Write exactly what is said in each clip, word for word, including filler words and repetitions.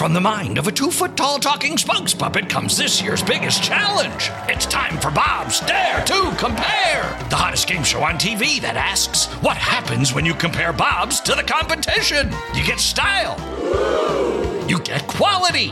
From the mind of a two-foot-tall talking spokes puppet comes this year's biggest challenge. It's time for Bob's Dare to Compare, the hottest game show on T V that asks, what happens when you compare Bobs to the competition? You get style. You get quality.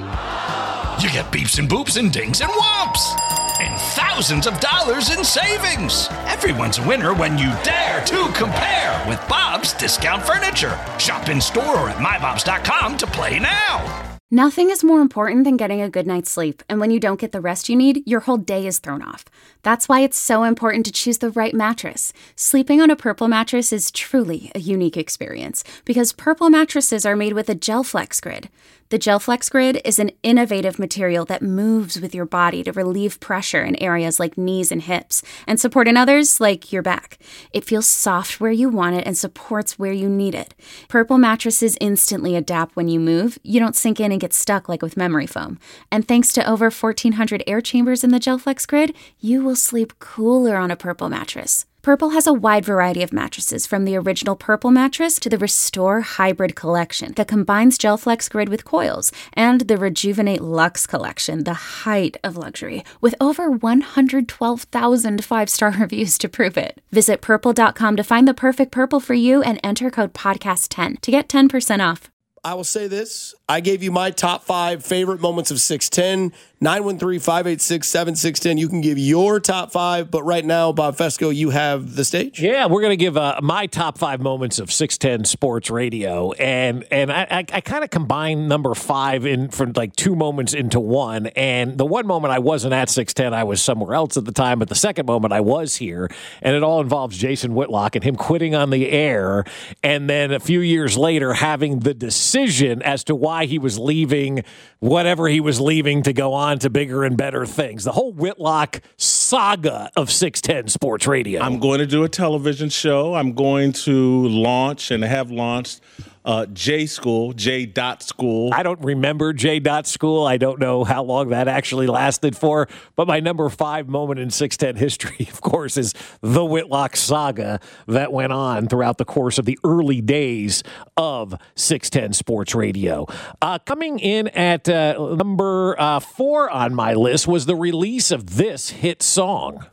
You get beeps and boops and dings and whomps. And thousands of dollars in savings. Everyone's a winner when you dare to compare with Bob's Discount Furniture. Shop in store or at my bobs dot com to play now. Nothing is more important than getting a good night's sleep, and when you don't get the rest you need, your whole day is thrown off. That's why it's so important to choose the right mattress. Sleeping on a Purple mattress is truly a unique experience, because Purple mattresses are made with a GelFlex Grid. The GelFlex Grid is an innovative material that moves with your body to relieve pressure in areas like knees and hips, and support in others like your back. It feels soft where you want it and supports where you need it. Purple mattresses instantly adapt when you move. You don't sink in and get stuck like with memory foam. And thanks to over fourteen hundred air chambers in the GelFlex Grid, you will sleep cooler on a Purple mattress. Purple has a wide variety of mattresses, from the original Purple mattress to the Restore Hybrid collection that combines GelFlex Grid with coils, and the Rejuvenate Luxe collection, the height of luxury, with over one hundred twelve thousand five-star reviews to prove it. Visit purple dot com to find the perfect Purple for you and enter code podcast ten to get ten percent off. I will say this. I gave you my top five favorite moments of six ten. nine one three, five eight six, seven six one zero. You can give your top five, but right now, Bob Fesco, you have the stage. Yeah, we're going to give uh, my top five moments of six ten Sports Radio, and and I, I, I kind of combine number five in from like two moments into one. And the one moment I wasn't at six ten, I was somewhere else at the time, but the second moment I was here, and it all involves Jason Whitlock and him quitting on the air, and then a few years later having the decision as to why he was leaving whatever he was leaving to go on to bigger and better things. The whole Whitlock saga of six ten Sports Radio. I'm going to do a television show. I'm going to launch and have launched uh, J School, J Dot School. I don't remember J Dot School. I don't know how long that actually lasted for. But my number five moment in six ten history, of course, is the Whitlock saga that went on throughout the course of the early days of six ten Sports Radio. Uh, coming in at uh, number uh, four on my list was the release of this hit song.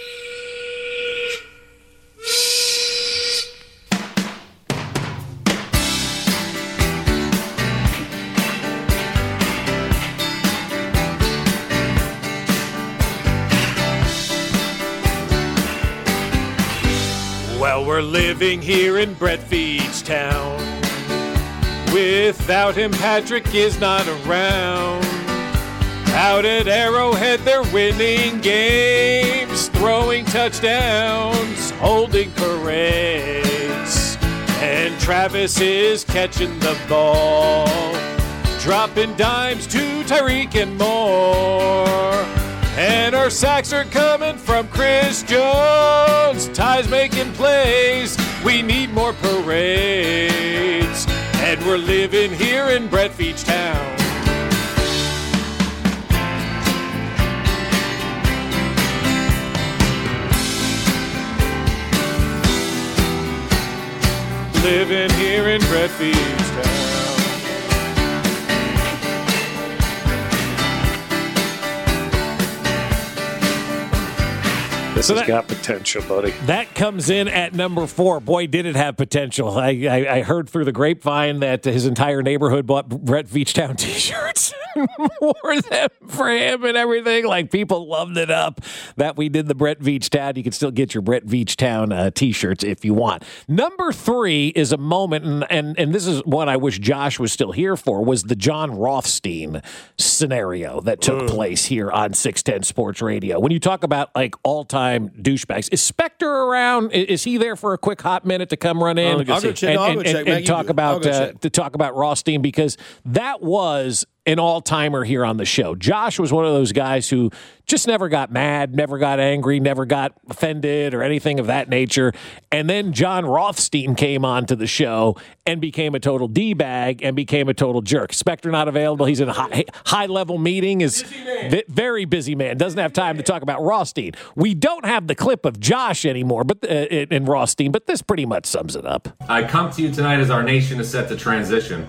Well, we're living here in Brett Veach town. Without him, Patrick is not around. Out at Arrowhead, they're winning games, throwing touchdowns, holding parades. And Travis is catching the ball, dropping dimes to Tyreek and more. And our sacks are coming from Chris Jones. Ty's making plays. We need more parades. And we're living here in Brett Veach town. Living here in Brett Veach town. This so has that, got potential, buddy. That comes in at number four. Boy, did it have potential. I, I, I heard through the grapevine that his entire neighborhood bought Brett Veach Town t-shirts and wore them for him and everything. Like, people loved it up that we did the Brett Veach Town. You can still get your Brett Veach Town uh, t-shirts if you want. Number three is a moment, and, and, and this is one I wish Josh was still here for, was the John Rothstein scenario that took Ugh. place here on six ten Sports Radio. When you talk about, like, all-time douchebags. Is Spectre around? Is he there for a quick hot minute to come run in I'll go and, check. No, I'll and, go and, check. and talk about uh, to talk about Rothstein, because that was an all-timer here on the show. Josh was one of those guys who just never got mad, never got angry, never got offended or anything of that nature. And then John Rothstein came on to the show and became a total D-bag and became a total jerk. Spectre not available. He's in a high, high-level meeting. Is v- very busy man. Doesn't have time to talk about Rothstein. We don't have the clip of Josh anymore, but uh, in Rothstein, but this pretty much sums it up. I come to you tonight as our nation is set to transition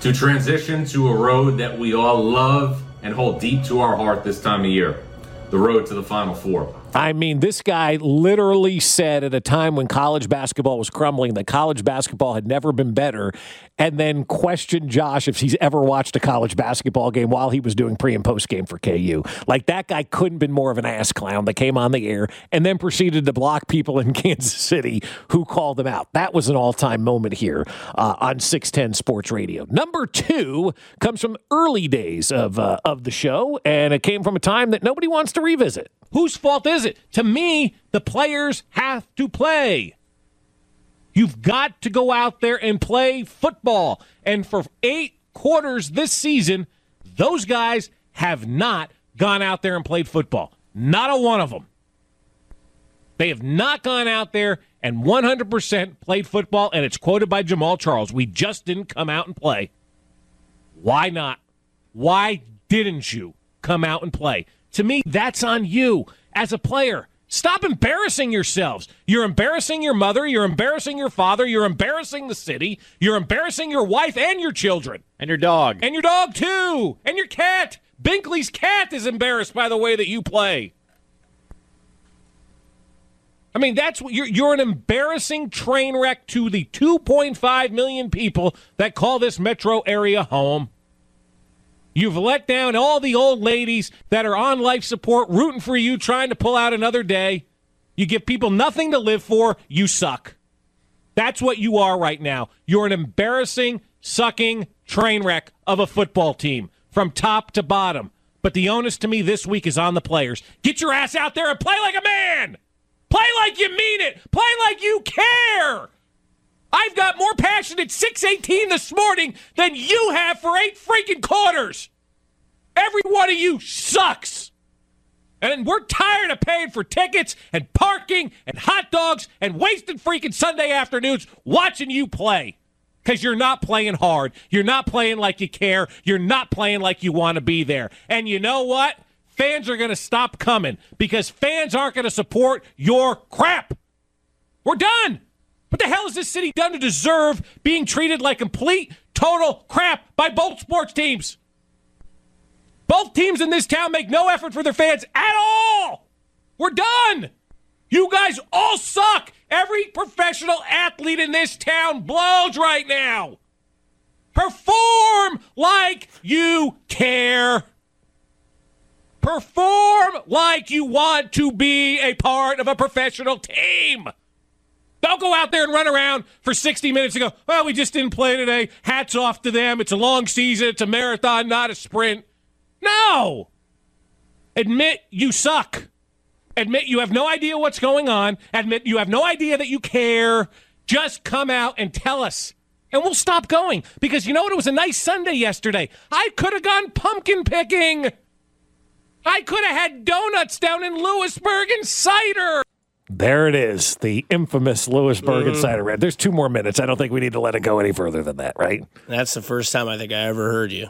to transition to a road that we all love and hold deep to our heart this time of year, the road to the Final Four. I mean, this guy literally said at a time when college basketball was crumbling that college basketball had never been better, and then questioned Josh if he's ever watched a college basketball game while he was doing pre and post game for K U. Like, that guy couldn't have been more of an ass clown that came on the air and then proceeded to block people in Kansas City who called him out. That was an all-time moment here uh, on six ten Sports Radio. Number two comes from early days of uh, of the show, and it came from a time that nobody wants to revisit. Whose fault is it? To me, the players have to play. You've got to go out there and play football. And for eight quarters this season, those guys have not gone out there and played football. Not a one of them. They have not gone out there and one hundred percent played football, and it's quoted by Jamal Charles. We just didn't come out and play. Why not? Why didn't you come out and play? To me, that's on you as a player. Stop embarrassing yourselves. You're embarrassing your mother. You're embarrassing your father. You're embarrassing the city. You're embarrassing your wife and your children. And your dog. And your dog, too. And your cat. Binkley's cat is embarrassed by the way that you play. I mean, that's what you're, you're an embarrassing train wreck to the two point five million people that call this metro area home. You've let down all the old ladies that are on life support, rooting for you, trying to pull out another day. You give people nothing to live for. You suck. That's what you are right now. You're an embarrassing, sucking train wreck of a football team from top to bottom. But the onus to me this week is on the players. Get your ass out there and play like a man. Play like you mean it. Play like you care. I've got more passion at six eighteen this morning than you have for eight freaking quarters. Every one of you sucks. And we're tired of paying for tickets and parking and hot dogs and wasting freaking Sunday afternoons watching you play. Because you're not playing hard. You're not playing like you care. You're not playing like you want to be there. And you know what? Fans are going to stop coming because fans aren't going to support your crap. We're done. What the hell has this city done to deserve being treated like complete, total crap by both sports teams? Both teams in this town make no effort for their fans at all. We're done. You guys all suck. Every professional athlete in this town blows right now. Perform like you care. Perform like you want to be a part of a professional team. Don't go out there and run around for sixty minutes and go, well, we just didn't play today. Hats off to them. It's a long season. It's a marathon, not a sprint. No. Admit you suck. Admit you have no idea what's going on. Admit you have no idea that you care. Just come out and tell us. And we'll stop going. Because you know what? It was a nice Sunday yesterday. I could have gone pumpkin picking. I could have had donuts down in Lewisburg and cider. There it is, the infamous Lewisburg and cider red. There's two more minutes. I don't think we need to let it go any further than that, right? That's the first time I think I ever heard you.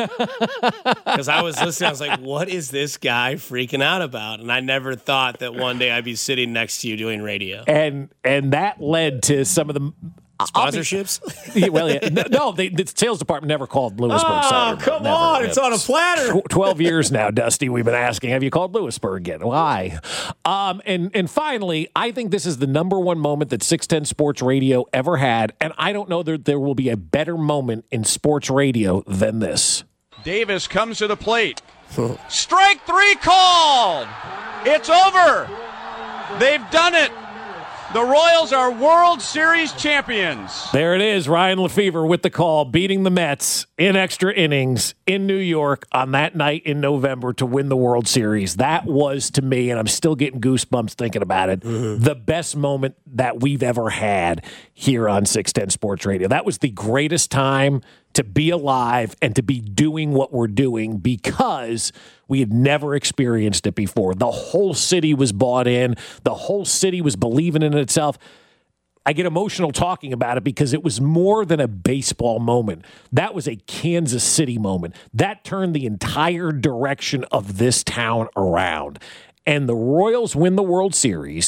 Because I was listening, I was like, what is this guy freaking out about? And I never thought that one day I'd be sitting next to you doing radio. And and that led to some of the sponsorships? Be, well, yeah, no, they, the sales department never called Lewisburg oh, cider. Oh, come never. on. It's on a platter. twelve years now, Dusty, we've been asking, have you called Lewisburg again? Why? Um, and, and finally, I think this is the number one moment that six ten Sports Radio ever had, and I don't know that there will be a better moment in sports radio than this. Davis comes to the plate. Strike three called. It's over. They've done it. The Royals are World Series champions. There it is, Ryan Lefevre with the call, beating the Mets in extra innings in New York on that night in November to win the World Series. That was, to me, and I'm still getting goosebumps thinking about it, mm-hmm. the best moment that we've ever had here on six ten Sports Radio. That was the greatest time to be alive and to be doing what we're doing because we had never experienced it before. The whole city was bought in. The whole city was believing in itself. I get emotional talking about it because it was more than a baseball moment. That was a Kansas City moment. That turned the entire direction of this town around. And the Royals win the World Series.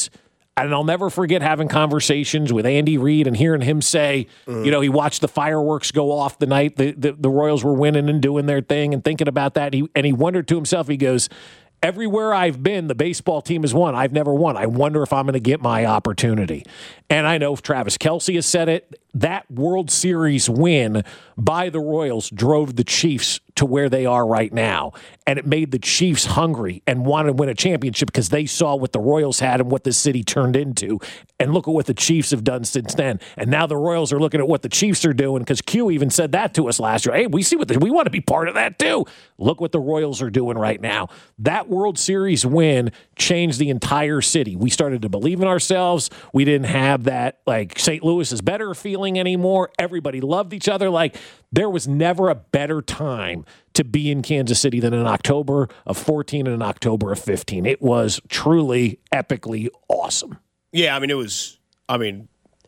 And I'll never forget having conversations with Andy Reid and hearing him say, mm. you know, he watched the fireworks go off the night the, the, the Royals were winning and doing their thing and thinking about that. He, and he wondered to himself, he goes, everywhere I've been, the baseball team has won. I've never won. I wonder if I'm going to get my opportunity. And I know Travis Kelce has said it. That World Series win by the Royals drove the Chiefs to where they are right now. And it made the Chiefs hungry and wanted to win a championship because they saw what the Royals had and what the city turned into. And look at what the Chiefs have done since then. And now the Royals are looking at what the Chiefs are doing because Q even said that to us last year. Hey, we see what the, we want to be part of that too. Look what the Royals are doing right now. That World Series win changed the entire city. We started to believe in ourselves. We didn't have that, like, Saint Louis is better feeling anymore. Everybody loved each other. Like, there was never a better time to be in Kansas City than in October of fourteen and in October of fifteen. It was truly epically awesome. Yeah, I mean, it was, I mean,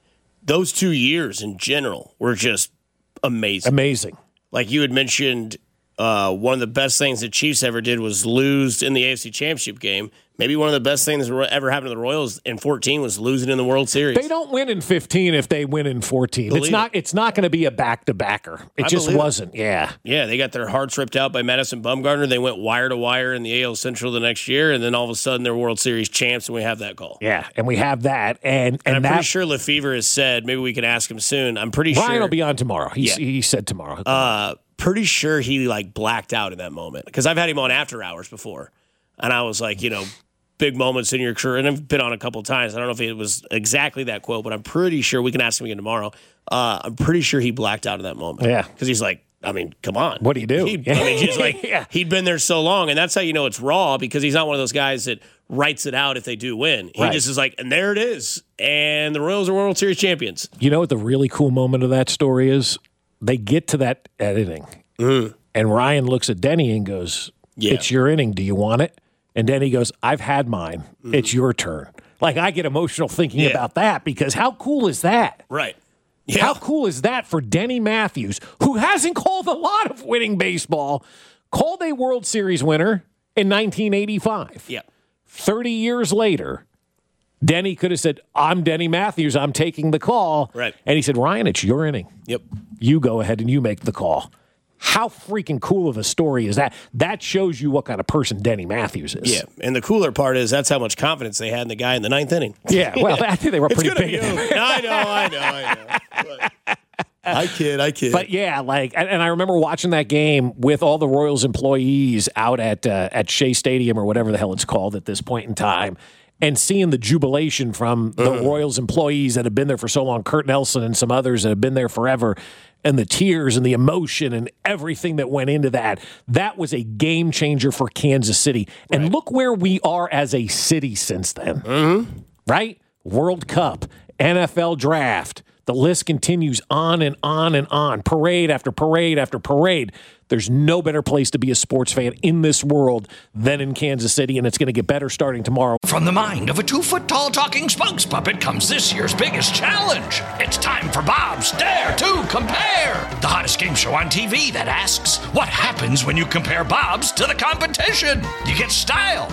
those two years in general were just amazing. Amazing. Like you had mentioned, uh, one of the best things the Chiefs ever did was lose in the A F C Championship game. Maybe one of the best things that ever happened to the Royals in fourteen was losing in the World Series. They don't win in fifteen if they win in fourteen. Believe it's not it. It's not going to be a back-to-backer. It I just wasn't. It. Yeah. Yeah, they got their hearts ripped out by Madison Bumgarner. They went wire to wire in the A L Central the next year, and then all of a sudden they're World Series champs, and we have that call. Yeah, and we have that. And, and, and I'm that, pretty sure Lefevre has said, maybe we can ask him soon. I'm pretty Ryan sure. Ryan will be on tomorrow. He, yeah. he said tomorrow. Uh, pretty sure he like blacked out in that moment because I've had him on after hours before, and I was like, you know, big moments in your career, and I've been on a couple of times. I don't know if it was exactly that quote, but I'm pretty sure we can ask him again tomorrow. Uh, I'm pretty sure he blacked out in that moment. Yeah, because he's like, I mean, come on, what do you do? He, I mean, he's like, yeah. he'd been there so long, and that's how you know it's raw because he's not one of those guys that writes it out if they do win. He right. just is like, and there it is, and the Royals are World Series champions. You know what the really cool moment of that story is? They get to that inning, mm. and Ryan looks at Denny and goes, yeah. "It's your inning. Do you want it?" And Denny goes, I've had mine. Mm-hmm. It's your turn. Like, I get emotional thinking yeah. about that because how cool is that? Right. Yeah. How cool is that for Denny Matthews, who hasn't called a lot of winning baseball, called a World Series winner in nineteen eighty-five. Yeah. thirty years later, Denny could have said, I'm Denny Matthews. I'm taking the call. Right. And he said, Ryan, it's your inning. Yep. You go ahead and you make the call. How freaking cool of a story is that? That shows you what kind of person Denny Matthews is. Yeah, and the cooler part is that's how much confidence they had in the guy in the ninth inning. Yeah, well, I think they were pretty big. no, I know, I know, I know. But I kid, I kid. But yeah, like, and, and I remember watching that game with all the Royals employees out at uh, at Shea Stadium or whatever the hell it's called at this point in time, and seeing the jubilation from the mm. Royals employees that have been there for so long, Kurt Nelson and some others that have been there forever. And the tears and the emotion and everything that went into that, that was a game changer for Kansas City. And right. look where we are as a city since then. Mm-hmm. Right? World Cup, N F L Draft. The list continues on and on and on. Parade after parade after parade. There's no better place to be a sports fan in this world than in Kansas City, and it's going to get better starting tomorrow. From the mind of a two-foot-tall talking spokes puppet comes this year's biggest challenge. It's time for Bob's Dare to Compare, the hottest game show on T V that asks, what happens when you compare Bob's to the competition? You get style.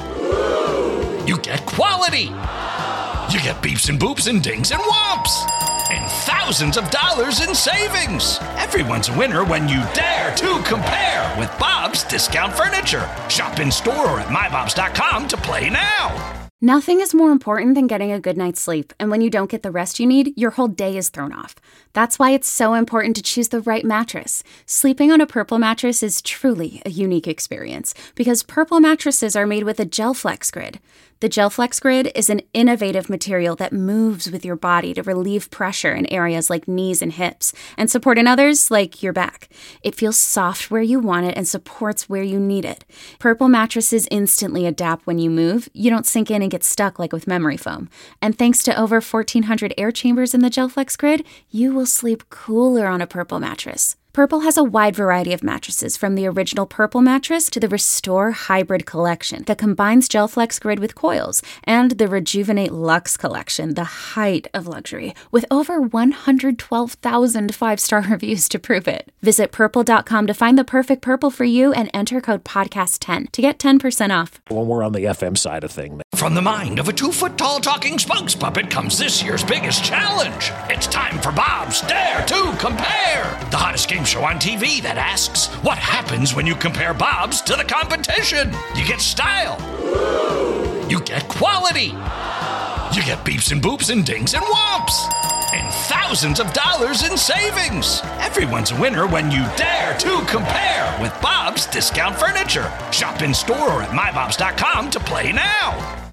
You get quality. You get beeps and boops and dings and whomps. And thousands of dollars in savings. Everyone's a winner when you dare to compare with Bob's Discount Furniture. Shop in store or at my bobs dot com to play now. Nothing is more important than getting a good night's sleep, and when you don't get the rest you need, your whole day is thrown off. That's why it's so important to choose the right mattress. Sleeping on a Purple mattress is truly a unique experience because Purple mattresses are made with a GelFlex Grid. The GelFlex Grid is an innovative material that moves with your body to relieve pressure in areas like knees and hips and support in others like your back. It feels soft where you want it and supports where you need it. Purple mattresses instantly adapt when you move. You don't sink in and get stuck like with memory foam. And thanks to over fourteen hundred air chambers in the GelFlex Grid, you will sleep cooler on a Purple mattress. Purple has a wide variety of mattresses, from the original Purple mattress to the Restore Hybrid collection that combines GelFlex Grid with coils, and the Rejuvenate Luxe collection, the height of luxury, with over one hundred twelve thousand five-star reviews to prove it. Visit purple dot com to find the perfect Purple for you and enter code podcast ten to get ten percent off. When we're on the F M side of things. From the mind of a two-foot-tall talking spokes puppet comes this year's biggest challenge. It's time for Bob's Dare to Compare, the hottest game show on T V that asks, what happens when you compare Bob's to the competition? You get style. You get quality. You get beeps and boops and dings and whomps. And thousands of dollars in savings. Everyone's a winner when you dare to compare with Bob's Discount Furniture. Shop in store or at my bobs dot com to play now.